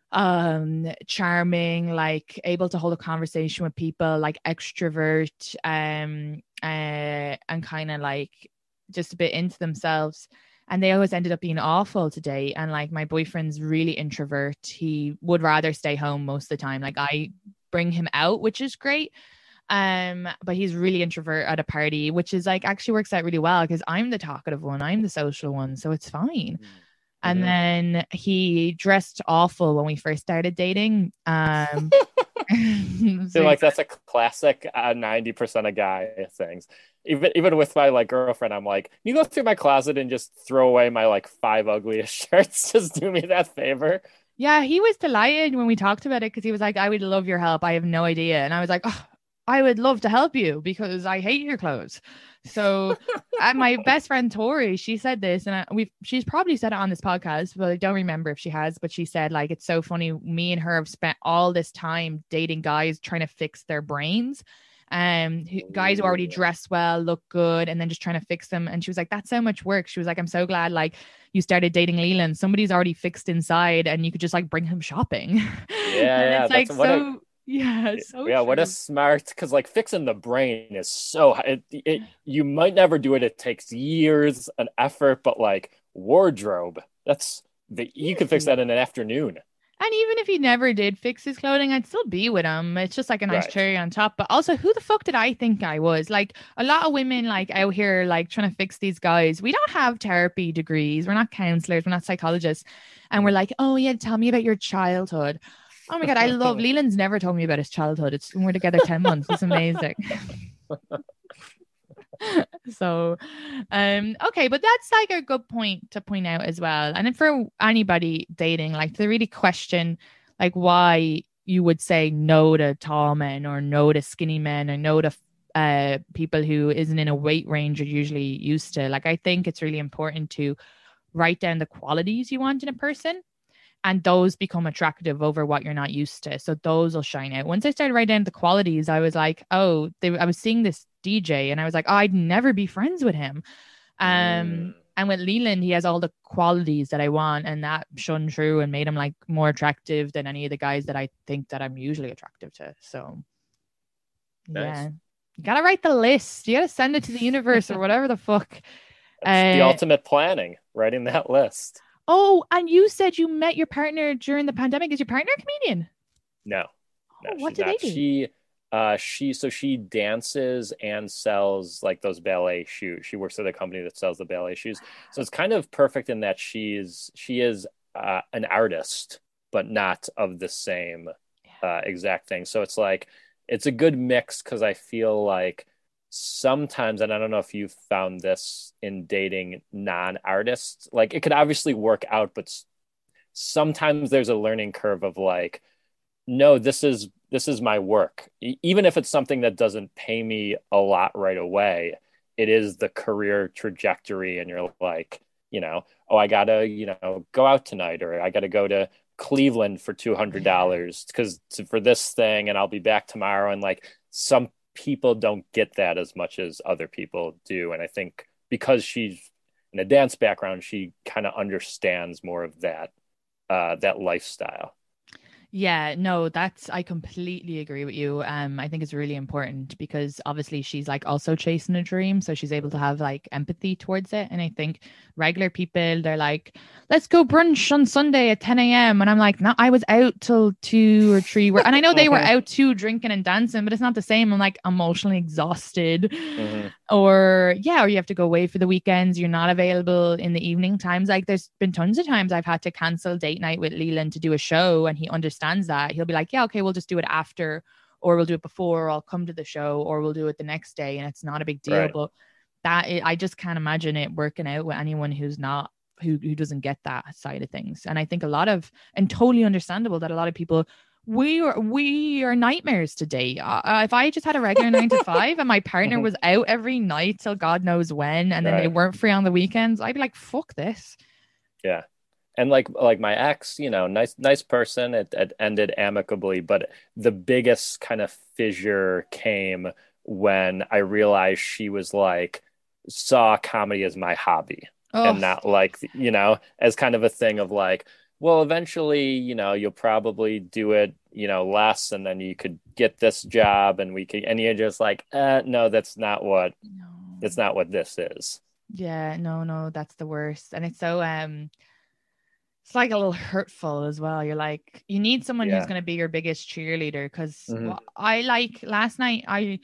um, charming, like able to hold a conversation with people, like extrovert, um, uh, and kind of like just a bit into themselves. And they always ended up being awful to date. And like my boyfriend's really introvert. He would rather stay home most of the time. Like I bring him out, which is great. Um, but he's really introvert at a party, which is like actually works out really well because I'm the talkative one, I'm the social one, so it's fine. Mm-hmm. And then he dressed awful when we first started dating. Um, I feel like that's a classic uh, ninety percent of guy things. Even even with my like girlfriend, I'm like, you go through my closet and just throw away my like five ugliest shirts. Just do me that favor. Yeah, he was delighted when we talked about it because he was like, I would love your help. I have no idea. And I was like, oh, I would love to help you because I hate your clothes. So uh, my best friend Tori, she said this, and we she's probably said it on this podcast, but I don't remember if she has. But she said like, it's so funny. Me and her have spent all this time dating guys trying to fix their brains. Um, who, guys who already dress well, look good, and then just trying to fix them. And she was like, that's so much work. She was like, I'm so glad like you started dating Leland. Somebody's already fixed inside, and you could just like bring him shopping. Yeah, yeah. It's like that's, so. A, yeah, so yeah. true. What a smart, because like fixing the brain is so. It, it you might never do it. It takes years and effort, but like wardrobe, that's the you can fix that in an afternoon. And even if he never did fix his clothing, I'd still be with him. It's just like a nice right. cherry on top. But also, who the fuck did I think I was? Like a lot of women like out here, like trying to fix these guys. We don't have therapy degrees. We're not counselors. We're not psychologists. And we're like, oh yeah, tell me about your childhood. Oh my God, I love Leland's never told me about his childhood. It's we're together ten months. It's amazing. So um okay, but that's like a good point to point out as well. And then for anybody dating, like to really question like why you would say no to tall men or no to skinny men or no to uh people who isn't in a weight range you're usually used to. Like I think it's really important to write down the qualities you want in a person, and those become attractive over what you're not used to. So those will shine out. Once I started writing down the qualities, I was like, oh, they, I was seeing this D J and I was like, oh, I'd never be friends with him. Um, mm. And with Leland, he has all the qualities that I want, and that shone through and made him like more attractive than any of the guys that I think that I'm usually attractive to. So nice. Yeah, you got to write the list. You got to send it to the universe or whatever the fuck. It's uh, the ultimate planning, writing that list. Oh, and you said you met your partner during the pandemic. Is your partner a comedian? No. no oh, what did not. they do? She, uh, she, so she dances and sells like those ballet shoes. She works at a company that sells the ballet shoes. So it's kind of perfect in that she's, she is uh, an artist, but not of the same uh, exact thing. So it's like, it's a good mix because I feel like sometimes, and I don't know if you've found this in dating non-artists, like it could obviously work out, but sometimes there's a learning curve of like, no, this is this is my work. Even if it's something that doesn't pay me a lot right away, it is the career trajectory, and you're like, you know, oh, I gotta, you know, go out tonight, or I gotta go to Cleveland for two hundred dollars because for this thing, and I'll be back tomorrow. And like some people don't get that as much as other people do. And I think because she's in a dance background, she kind of understands more of that, uh, that lifestyle. Yeah, no, that's, I completely agree with you. Um, I think it's really important because obviously she's like also chasing a dream. So she's able to have like empathy towards it. And I think regular people, they're like, let's go brunch on Sunday at ten a.m. And I'm like, no, I was out till two or three. And I know they were out too drinking and dancing, but it's not the same. I'm like emotionally exhausted. Mm-hmm. Or yeah, or you have to go away for the weekends. You're not available in the evening times. Like there's been tons of times I've had to cancel date night with Leland to do a show, and he understands that. He'll be like, yeah, okay, we'll just do it after, or we'll do it before, or I'll come to the show, or we'll do it the next day, and it's not a big deal. Right. But that is, I just can't imagine it working out with anyone who's not who who doesn't get that side of things. And I think a lot of, and totally understandable that a lot of people, we are we are nightmares today. Uh, if I just had a regular nine to five and my partner was out every night till God knows when, and then right. they weren't free on the weekends, I'd be like, fuck this. Yeah. And like like my ex, you know, nice nice person. It, it ended amicably, but the biggest kind of fissure came when I realized she was like, saw comedy as my hobby. Oh. And not like, you know, as kind of a thing of like, well, eventually, you know, you'll probably do it, you know, less, and then you could get this job, and we could, and you're just like, uh, no, that's not what, no. that's not what this is. Yeah, no, no, that's the worst. And it's so, um, it's like a little hurtful as well. You're like, you need someone yeah. who's going to be your biggest cheerleader. Because mm-hmm. I like last night, I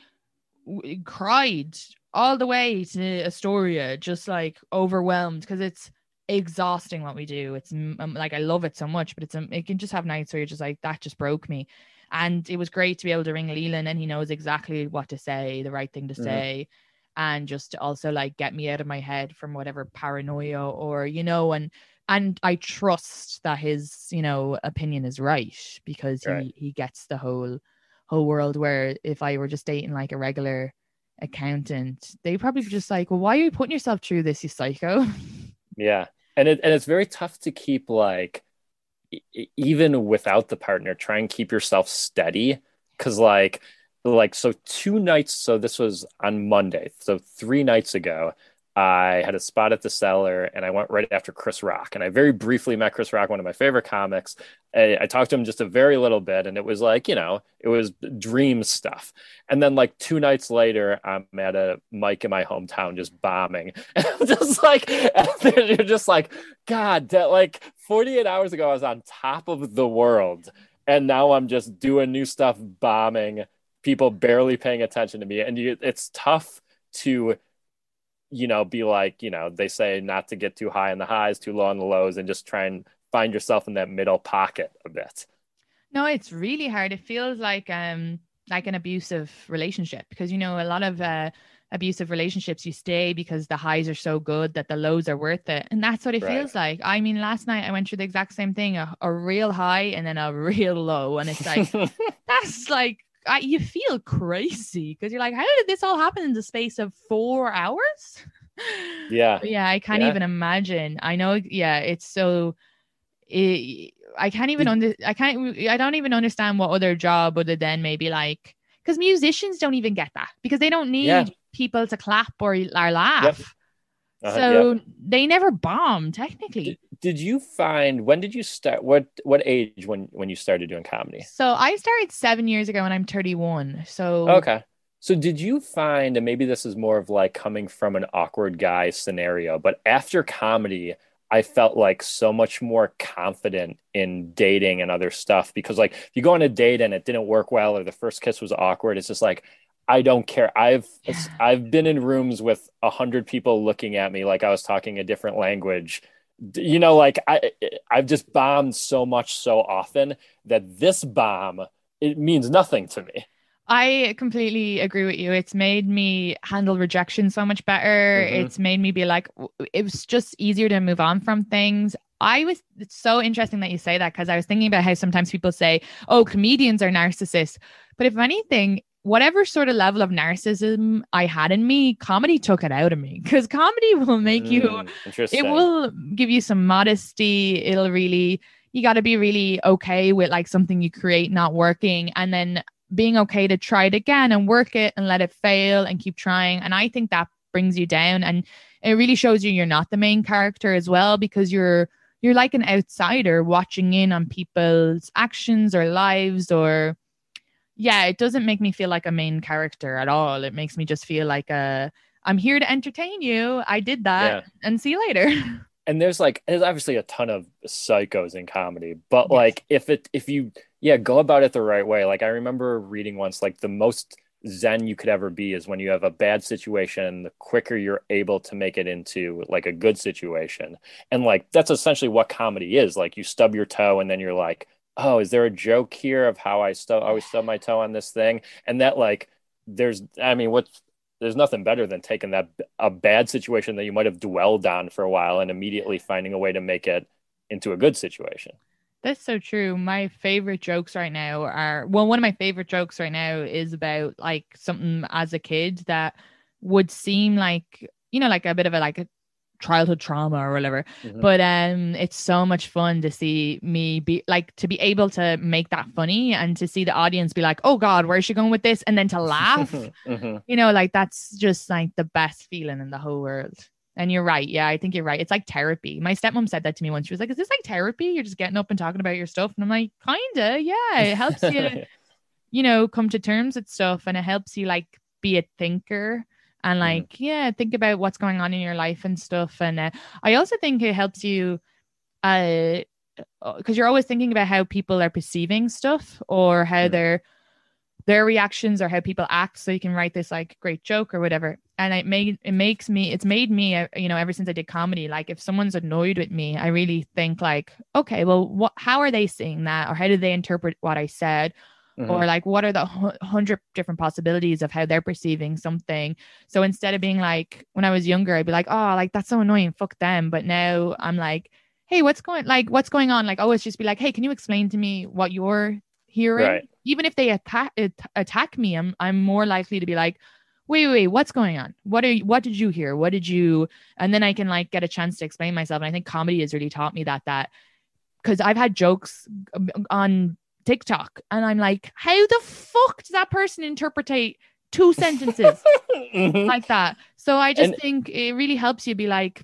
w- cried all the way to Astoria, just like overwhelmed, because it's exhausting what we do. It's um, like, I love it so much, but it's um, it can just have nights where you're just like, that just broke me. And it was great to be able to ring Leland, and he knows exactly what to say, the right thing to mm-hmm. say, and just to also like get me out of my head from whatever paranoia or, you know, and and I trust that his, you know, opinion is right, because right. he he gets the whole whole world. Where if I were just dating like a regular accountant, they probably just like, well, why are you putting yourself through this, you psycho? Yeah. And it and it's very tough to keep, like, e- even without the partner, try and keep yourself steady. Cause like, like, so two nights, so this was on Monday. So three nights ago, I had a spot at the Cellar, and I went right after Chris Rock. And I very briefly met Chris Rock, one of my favorite comics. I, I talked to him just a very little bit, and it was like, you know, it was dream stuff. And then like two nights later, I'm at a mic in my hometown just bombing. And I'm just like, you're just like, God, that, like forty-eight hours ago, I was on top of the world. And now I'm just doing new stuff, bombing, people barely paying attention to me. And you, it's tough to, you know, be like, you know, they say not to get too high on the highs, too low on the lows, and just try and find yourself in that middle pocket a bit. No, it's really hard. It feels like um like an abusive relationship, because, you know, a lot of uh, abusive relationships, you stay because the highs are so good that the lows are worth it. And that's what it right. feels like. I mean, last night I went through the exact same thing, a, a real high and then a real low. And it's like, that's like, I, you feel crazy, because you're like, how did this all happen in the space of four hours? Yeah. But yeah, I can't yeah. even imagine. I know. Yeah, it's so. It, I can't even under. I can't. I don't even understand what other job other than maybe like, because musicians don't even get that, because they don't need yeah. people to clap or, or laugh. Yep. Uh-huh, so yep. they never bomb technically. Did, did you find, when did you start, what what age when when you started doing comedy? So I started seven years ago, and I'm thirty-one. So okay. So did you find, and maybe this is more of like coming from an awkward guy scenario, but after comedy, I felt like so much more confident in dating and other stuff, because like if you go on a date and it didn't work well, or the first kiss was awkward, it's just like, I don't care. I've yeah. I've been in rooms with a hundred people looking at me like I was talking a different language. You know, like I I've just bombed so much so often that this bomb, it means nothing to me. I completely agree with you. It's made me handle rejection so much better. Mm-hmm. It's made me be like, it was just easier to move on from things. I was, it's so interesting that you say that, because I was thinking about how sometimes people say, oh, comedians are narcissists. But if anything, whatever sort of level of narcissism I had in me, comedy took it out of me, because comedy will make Mm, you, it interesting. will give you some modesty. It'll really, you got to be really okay with like something you create not working, and then being okay to try it again and work it and let it fail and keep trying. And I think that brings you down, and it really shows you you're not the main character as well, because you're you're like an outsider watching in on people's actions or lives. Or yeah, it doesn't make me feel like a main character at all. It makes me just feel like a, I'm here to entertain you. I did that, Yeah. and see you later. And there's like, there's obviously a ton of psychos in comedy, but Yes. like if it, if you, yeah, go about it the right way. Like I remember reading once, like the most zen you could ever be is when you have a bad situation, the quicker you're able to make it into like a good situation. And like, that's essentially what comedy is. Like you stub your toe and then you're like, oh, is there a joke here of how I stub, always stub my toe on this thing? And that like, there's, I mean, what's, there's nothing better than taking that a bad situation that you might have dwelled on for a while and immediately finding a way to make it into a good situation. That's so true. My favorite jokes right now are, well, one of my favorite jokes right now is about like something as a kid that would seem like, you know, like a bit of a like a childhood trauma or whatever. Mhm. But um it's so much fun to see me be like, to be able to make that funny, and to see the audience be like, oh God, where's she going with this? And then to laugh. Mhm. You know, like that's just like the best feeling in the whole world. And you're right. Yeah, I think you're right. It's like therapy. My stepmom said that to me once. She was like, is this like therapy? You're just getting up and talking about your stuff. And I'm like, kinda, yeah. It helps you, you know, come to terms with stuff, and it helps you like be a thinker and like, mm-hmm. yeah, think about what's going on in your life and stuff. And uh, I also think it helps you uh because you're always thinking about how people are perceiving stuff, or how mm-hmm. they're their reactions, or how people act, so you can write this like great joke or whatever. And it made it makes me it's made me, you know, ever since I did comedy, like if someone's annoyed with me, I really think like, okay, well, what how are they seeing that, or how do they interpret what I said? Mm-hmm. Or like, what are the hundred different possibilities of how they're perceiving something? So instead of being like, when I was younger, I'd be like, oh, like that's so annoying, fuck them. But now I'm like, hey, what's going like what's going on? Like always just be like, hey, can you explain to me what you're hearing? Right. Even if they attack attack me, I'm I'm more likely to be like, wait, wait, wait, what's going on? What are you, what did you hear? What did you? And then I can like get a chance to explain myself. And I think comedy has really taught me that that because I've had jokes on TikTok, and I'm like, how the fuck does that person interpretate two sentences mm-hmm. like that? So I just and- think it really helps you be like,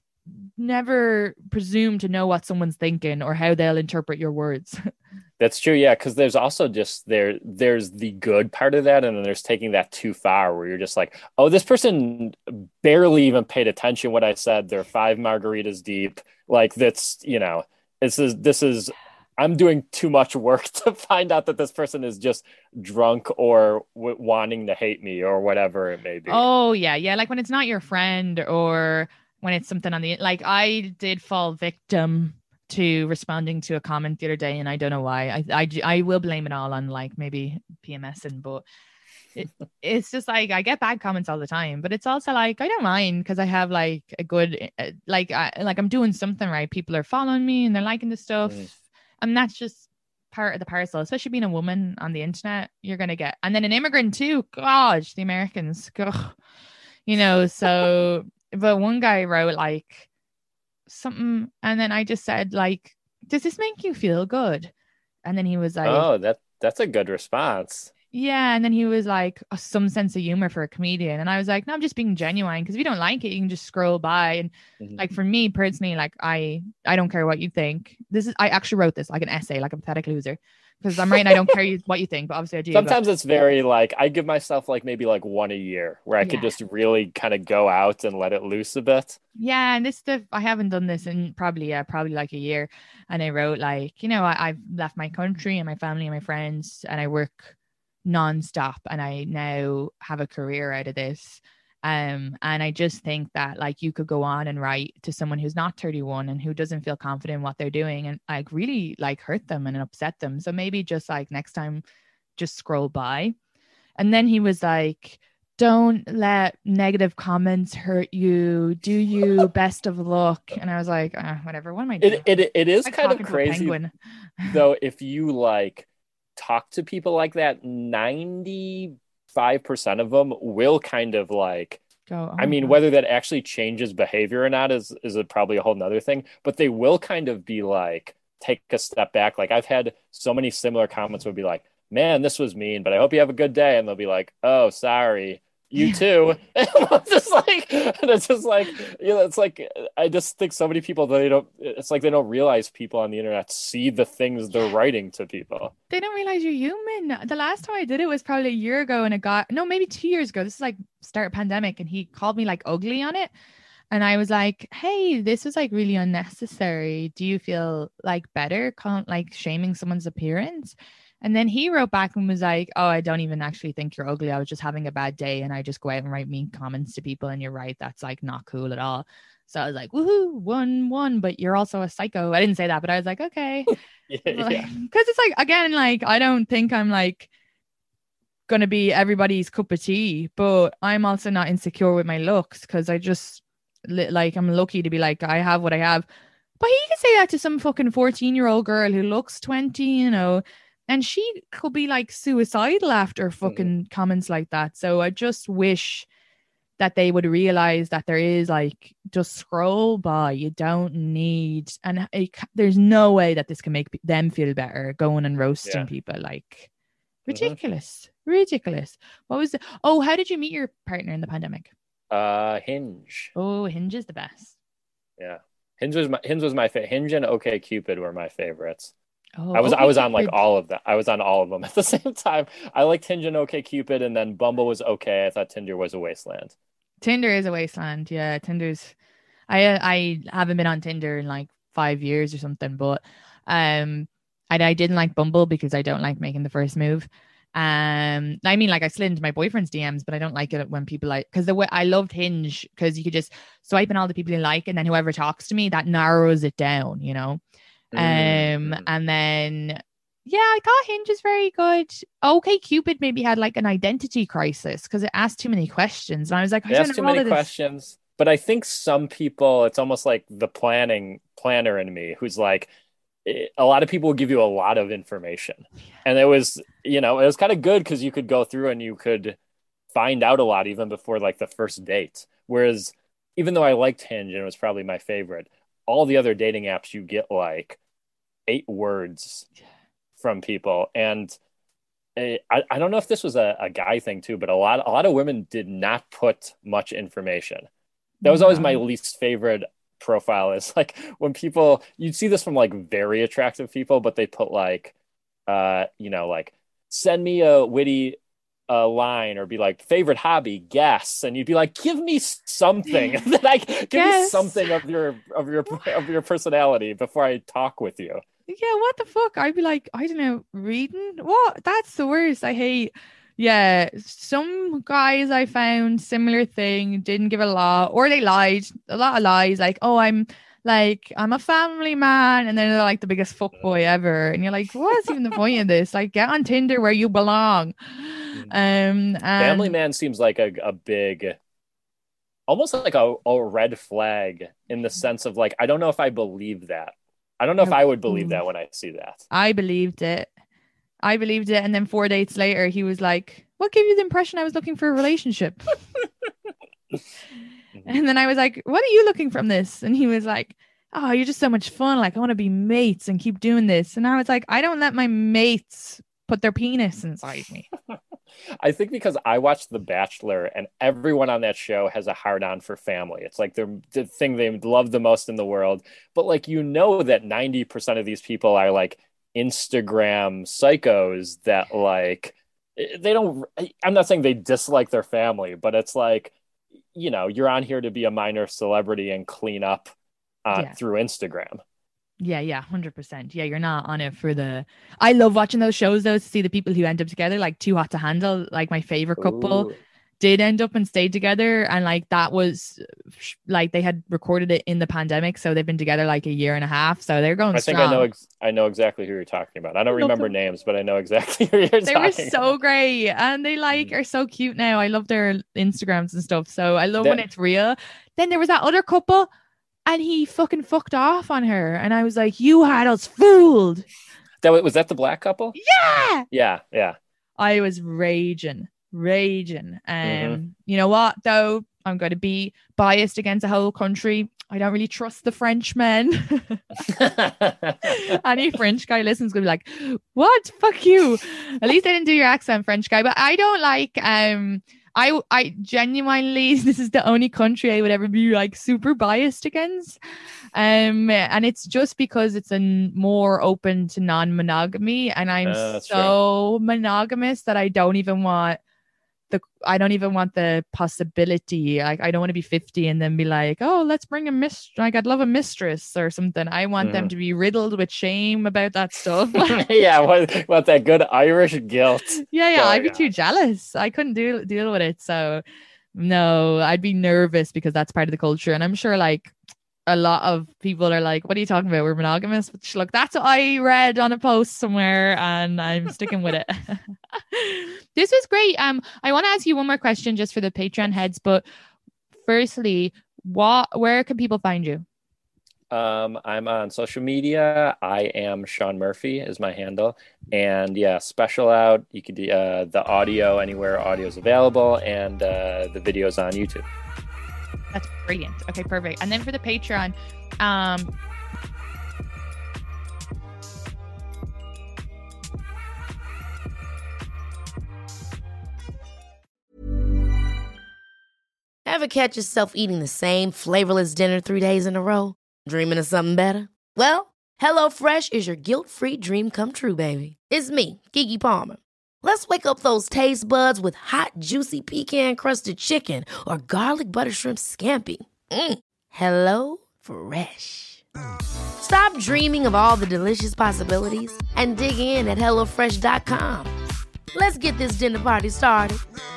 never presume to know what someone's thinking or how they'll interpret your words. That's true. Yeah. Cause there's also just there, there's the good part of that. And then there's taking that too far where you're just like, oh, this person barely even paid attention what I said. They're five margaritas deep. Like that's, you know, this is, this is, I'm doing too much work to find out that this person is just drunk or w- wanting to hate me or whatever it may be. Oh yeah. Yeah. Like when it's not your friend, or when it's something on the, like I did fall victim to responding to a comment the other day, and I don't know why. I I, I will blame it all on like maybe PMSing, but it, it's just like I get bad comments all the time. But it's also like I don't mind, because I have like a good like I, like I'm doing something right. People are following me and they're liking the stuff, mm. and that's just part of the parcel. Especially being a woman on the internet, you're gonna get, and then an immigrant too. Gosh, the Americans, ugh. You know. So, but one guy wrote like something, and then I just said like, does this make you feel good? And then he was like, oh, that that's a good response. Yeah. And then he was like, oh, some sense of humor for a comedian. And I was like, no, I'm just being genuine, because if you don't like it, you can just scroll by. And mm-hmm. like for me personally, like I I don't care what you think. This is I actually wrote this like an essay, like a pathetic loser, because I'm writing I don't care what you think, but obviously I do. Sometimes but... it's very like I give myself like maybe like one a year where I yeah. could just really kind of go out and let it loose a bit. Yeah, and this stuff I haven't done this in probably yeah probably like a year, and I wrote like, you know, I, I've left my country and my family and my friends, and I work non-stop, and I now have a career out of this. Um, and I just think that like you could go on and write to someone who's not thirty-one and who doesn't feel confident in what they're doing, and like really like hurt them and upset them. So maybe just like next time, just scroll by. And then he was like, don't let negative comments hurt you. Do you best of luck. And I was like, oh, whatever. What am I doing? It, it, it is like kind of crazy though. If you like talk to people like that, ninety five percent of them will kind of like, Go, oh I mean, God. whether that actually changes behavior or not is, is a, probably a whole nother thing, but they will kind of be like, take a step back. Like I've had so many similar comments would be like, man, this was mean, but I hope you have a good day. And they'll be like, oh, sorry. You Yeah. too. And I'm just like, and it's just like, you know, it's like, I just think so many people, they don't, it's like they don't realize people on the internet see the things they're writing to people. They don't realize you're human. The last time I did it was probably a year ago, and a guy, no, maybe two years ago. This is like start of pandemic, and he called me like ugly on it. And I was like, hey, this was like really unnecessary. Do you feel like better, Con- like shaming someone's appearance? And then he wrote back and was like, oh, I don't even actually think you're ugly. I was just having a bad day, and I just go out and write mean comments to people. And you're right. That's like not cool at all. So I was like, woohoo, one, one, but you're also a psycho. I didn't say that, but I was like, okay. yeah, Because yeah. it's like, again, like, I don't think I'm like going to be everybody's cup of tea, but I'm also not insecure with my looks, because I just li- like, I'm lucky to be like, I have what I have. But he could say that to some fucking fourteen year old girl who looks twenty, you know, and she could be like suicidal after fucking mm-hmm. comments like that. So I just wish that they would realize that there is like, just scroll by. You don't need, and it, there's no way that this can make them feel better going and roasting yeah. people. Like, ridiculous, mm-hmm. ridiculous. What was the, oh, how did you meet your partner in the pandemic? Uh, Hinge. Oh, Hinge is the best. Yeah. Hinge was my, Hinge was my favorite. Hinge and OkCupid were my favorites. Oh, I was okay, I was on Cupid. like all of them. I was on all of them at the same time. I liked Hinge and OkCupid, and then Bumble was okay. I thought Tinder was a wasteland. Tinder is a wasteland. Yeah, Tinder's. I I haven't been on Tinder in like five years or something, but um, I I didn't like Bumble because I don't like making the first move. Um, I mean, like I slid into my boyfriend's D Ms, but I don't like it when people like, because the way I loved Hinge, because you could just swipe in all the people you like, and then whoever talks to me, that narrows it down, you know. Um, and then, yeah, I thought Hinge is very good. OkCupid maybe had like an identity crisis because it asked too many questions. And I was like, I it don't asked know too many all of this. questions. But I think some people, it's almost like the planning planner in me who's like, it, a lot of people will give you a lot of information. Yeah. And it was, you know, it was kind of good because you could go through and you could find out a lot even before like the first date. Whereas even though I liked Hinge and it was probably my favorite, all the other dating apps, you get like eight words from people. And I, I don't know if this was a, a guy thing too, but a lot, a lot of women did not put much information. That was always my least favorite profile, is like when people, you'd see this from like very attractive people, but they put like, uh, you know, like send me a witty a line, or be like favorite hobby, guess, and you'd be like, give me something. Like, give Guess. me something of your of your of your personality before I talk with you. Yeah, what the fuck? I'd be like, I don't know, reading? What? That's the worst. I hate. Yeah, some guys I found similar thing, didn't give a lot, or they lied, a lot of lies, like, oh, I'm like, I'm a family man, and then they're like the biggest fuckboy ever, and you're like, what's even the point of this? Like, get on Tinder where you belong. Um, and Family man seems like a, a big, almost like a, a red flag, in the sense of like, I don't know if I believe that. I don't know if I would believe that when I see that. I believed it. I believed it. And then four dates later, he was like, what gave you the impression I was looking for a relationship? And then I was like, what are you looking from this? And he was like, oh, you're just so much fun. Like, I want to be mates and keep doing this. And I was like, I don't let my mates put their penis inside me. I think because I watched The Bachelor, and everyone on that show has a hard on for family. It's like they're the thing they love the most in the world. But like, you know, that ninety percent of these people are like Instagram psychos that like, they don't, I'm not saying they dislike their family, but it's like, you know, you're on here to be a minor celebrity and clean up uh, yeah. through Instagram. Yeah, yeah, one hundred percent. Yeah, you're not on it for the... I love watching those shows, though, to see the people who end up together, like Too Hot to Handle, like my favorite couple. Ooh. Did end up and stayed together, and like that was like they had recorded it in the pandemic, so they've been together like a year and a half, so they're going I strong. think I know ex- I know exactly who you're talking about. I don't remember them. names, but I know exactly who you're they talking about. They were so about. great, and they like are so cute now. I love their Instagrams and stuff, so I love that- when it's real. Then there was that other couple, and he fucking fucked off on her, and I was like, you had us fooled. That was that the black couple? Yeah. Yeah, yeah. I was raging. raging. Um, Mm-hmm. You know what, though? I'm going to be biased against the whole country. I don't really trust the Frenchmen. Any French guy listens going to be like, what? Fuck you. At least I didn't do your accent, French guy. But I don't like... um. I I genuinely, this is the only country I would ever be like super biased against. Um, and it's just because it's a n- more open to non-monogamy, and I'm uh, so true. monogamous that I don't even want the I don't even want the possibility. Like I don't want to be fifty and then be like, oh, let's bring a mistress. Like I'd love a mistress or something. I want mm. them to be riddled with shame about that stuff. Yeah, what, what that good Irish guilt. Yeah, yeah, I'd be on. too jealous. I couldn't deal deal with it. So no, I'd be nervous because that's part of the culture, and I'm sure like a lot of people are like, what are you talking about? We're monogamous. But look, that's what I read on a post somewhere and I'm sticking with it. This was great. Um, I want to ask you one more question just for the Patreon heads. But firstly, what, where can people find you? Um, I'm on social media. I am Sean Murphy is my handle. And yeah, special out. You could uh, the audio anywhere audio is available, and uh, the videos on YouTube. That's brilliant. Okay, perfect. And then for the Patreon, um, ever catch yourself eating the same flavorless dinner three days in a row? Dreaming of something better? Well, HelloFresh is your guilt-free dream come true, baby. It's me, Keke Palmer. Let's wake up those taste buds with hot, juicy pecan-crusted chicken or garlic butter shrimp scampi. Mm. Hello Fresh. Stop dreaming of all the delicious possibilities and dig in at hello fresh dot com. Let's get this dinner party started.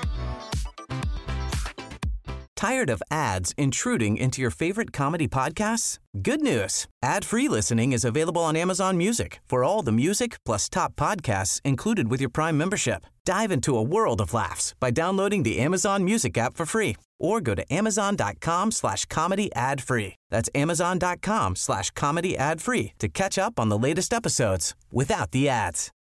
Tired of ads intruding into your favorite comedy podcasts? Good news. Ad-free listening is available on Amazon Music for all the music plus top podcasts included with your Prime membership. Dive into a world of laughs by downloading the Amazon Music app for free or go to amazon.com slash comedy ad free. That's amazon.com slash comedy ad free to catch up on the latest episodes without the ads.